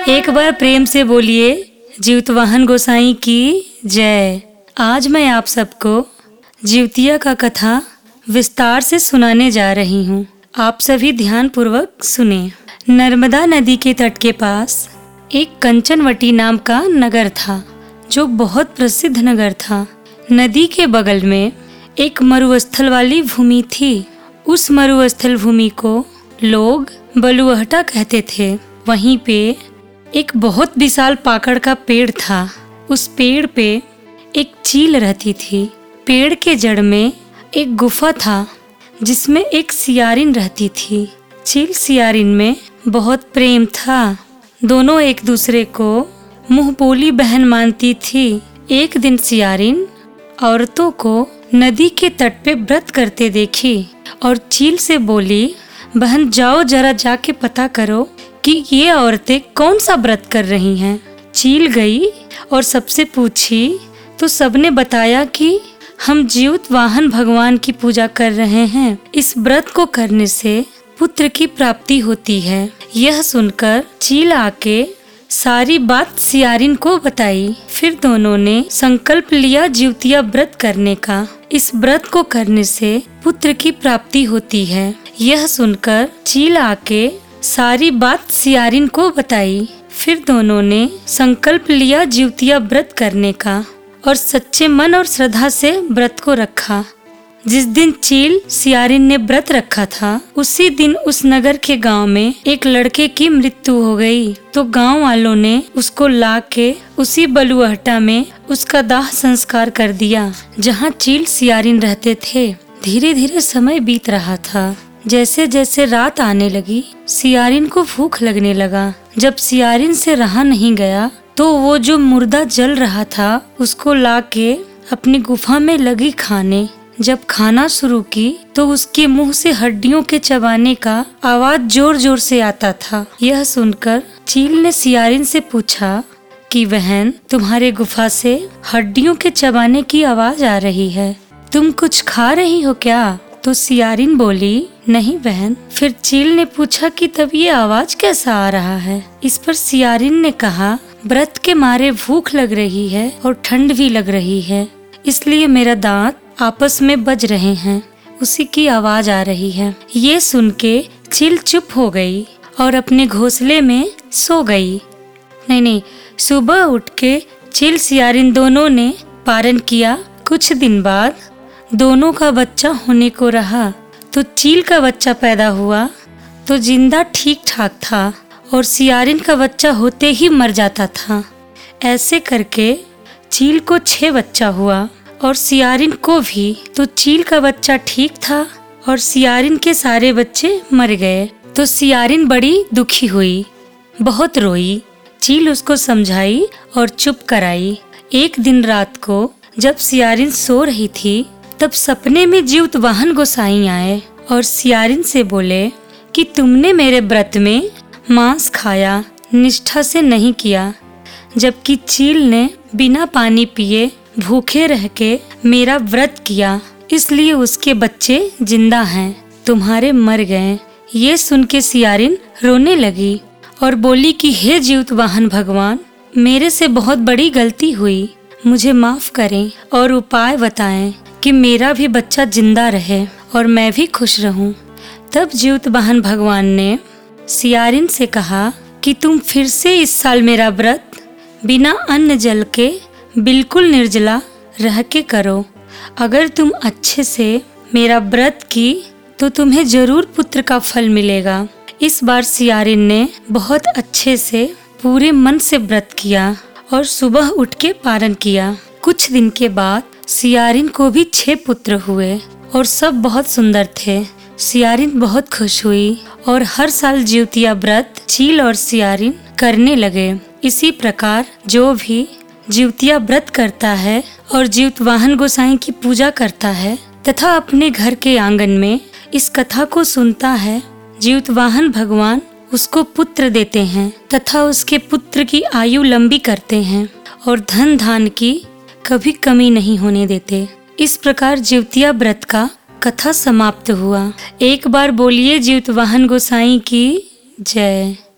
एक बार प्रेम से बोलिए जीवतवाहन गोसाई की जय। आज मैं आप सबको जीवतिया का कथा विस्तार से सुनाने जा रही हूँ। आप सभी ध्यान पूर्वक सुने। नर्मदा नदी के तट के पास एक कंचनवटी नाम का नगर था, जो बहुत प्रसिद्ध नगर था। नदी के बगल में एक मरुस्थल वाली भूमि थी। उस मरुस्थल भूमि को लोग बलुअहटा कहते थे। वहीं पे एक बहुत विशाल पाकड़ का पेड़ था। उस पेड़ पे एक चील रहती थी। पेड़ के जड़ में एक गुफा था, जिसमें एक सियारिन रहती थी। चील सियारिन में बहुत प्रेम था। दोनों एक दूसरे को मुंह बोली बहन मानती थी। एक दिन सियारिन औरतों को नदी के तट पे व्रत करते देखी और चील से बोली, बहन जाओ जरा जाके पता करो कि ये औरतें कौन सा व्रत कर रही हैं। चील गई और सबसे पूछी तो सबने बताया कि हम जीवतवाहन भगवान की पूजा कर रहे हैं। इस व्रत को करने से पुत्र की प्राप्ति होती है। यह सुनकर चील आके सारी बात सियारिन को बताई। फिर दोनों ने संकल्प लिया जीवतिया व्रत करने का। इस व्रत को करने से पुत्र की प्राप्ति होती है। यह सुनकर चील आके सारी बात सियारिन को बताई। फिर दोनों ने संकल्प लिया जीवतिया व्रत करने का और सच्चे मन और श्रद्धा से व्रत को रखा। जिस दिन चील सियारिन ने व्रत रखा था, उसी दिन उस नगर के गांव में एक लड़के की मृत्यु हो गई। तो गांव वालों ने उसको लाके उसी बलुअहटा में उसका दाह संस्कार कर दिया, जहां चील सियारिन रहते थे। धीरे धीरे समय बीत रहा था। जैसे जैसे रात आने लगी, सियारिन को भूख लगने लगा। जब सियारिन से रहा नहीं गया, तो वो जो मुर्दा जल रहा था उसको लाके अपनी गुफा में लगी खाने। जब खाना शुरू की तो उसके मुंह से हड्डियों के चबाने का आवाज जोर जोर से आता था। यह सुनकर चील ने सियारिन से पूछा कि बहन, तुम्हारे गुफा से हड्डियों के चबाने की आवाज आ रही है, तुम कुछ खा रही हो क्या? तो सियारिन बोली, नहीं बहन। फिर चील ने पूछा कि तब ये आवाज कैसा आ रहा है? इस पर सियारिन ने कहा, व्रत के मारे भूख लग रही है और ठंड भी लग रही है, इसलिए मेरा दांत आपस में बज रहे हैं, उसी की आवाज आ रही है। ये सुन के चील चुप हो गई और अपने घोंसले में सो गई। नहीं, सुबह उठ के चील सियारिन दोनों ने पारण किया। कुछ दिन बाद दोनों का बच्चा होने को रहा। तो चील का बच्चा पैदा हुआ तो जिंदा ठीक ठाक था और सियारिन का बच्चा होते ही मर जाता था। ऐसे करके चील को 6 बच्चा हुआ और सियारिन को भी। तो चील का बच्चा ठीक था और सियारिन के सारे बच्चे मर गए। तो सियारिन बड़ी दुखी हुई, बहुत रोई। चील उसको समझाई और चुप कराई। एक दिन रात को जब सियारिन सो रही थी, तब सपने में जीवतवाहन गोसाई आए और सियारिन से बोले कि तुमने मेरे व्रत में मांस खाया, निष्ठा से नहीं किया, जबकि चील ने बिना पानी पिए भूखे रह के मेरा व्रत किया, इसलिए उसके बच्चे जिंदा हैं, तुम्हारे मर गए। ये सुन के सियारिन रोने लगी और बोली कि हे जीवतवाहन भगवान, मेरे से बहुत बड़ी गलती हुई, मुझे माफ करें और उपाय बताएं कि मेरा भी बच्चा जिंदा रहे और मैं भी खुश रहूं। तब जीवतवाहन भगवान ने सियारिन से कहा कि तुम फिर से इस साल मेरा व्रत बिना अन्न जल के बिल्कुल निर्जला रह के करो। अगर तुम अच्छे से मेरा व्रत की तो तुम्हें जरूर पुत्र का फल मिलेगा। इस बार सियारिन ने बहुत अच्छे से पूरे मन से व्रत किया और सुबह उठ के पारण किया। कुछ दिन के बाद सियारिन को भी 6 पुत्र हुए और सब बहुत सुंदर थे। सियारिन बहुत खुश हुई और हर साल जीवतिया व्रत चील और सियारिन करने लगे। इसी प्रकार जो भी जीवतिया व्रत करता है और जीवतवाहन गोसाई की पूजा करता है तथा अपने घर के आंगन में इस कथा को सुनता है, जीवतवाहन भगवान उसको पुत्र देते हैं तथा उसके पुत्र की आयु लंबी करते हैं और धन धान की कभी कमी नहीं होने देते। इस प्रकार जीवतिया व्रत का कथा समाप्त हुआ। एक बार बोलिए जीवतवाहन गोसाई की जय।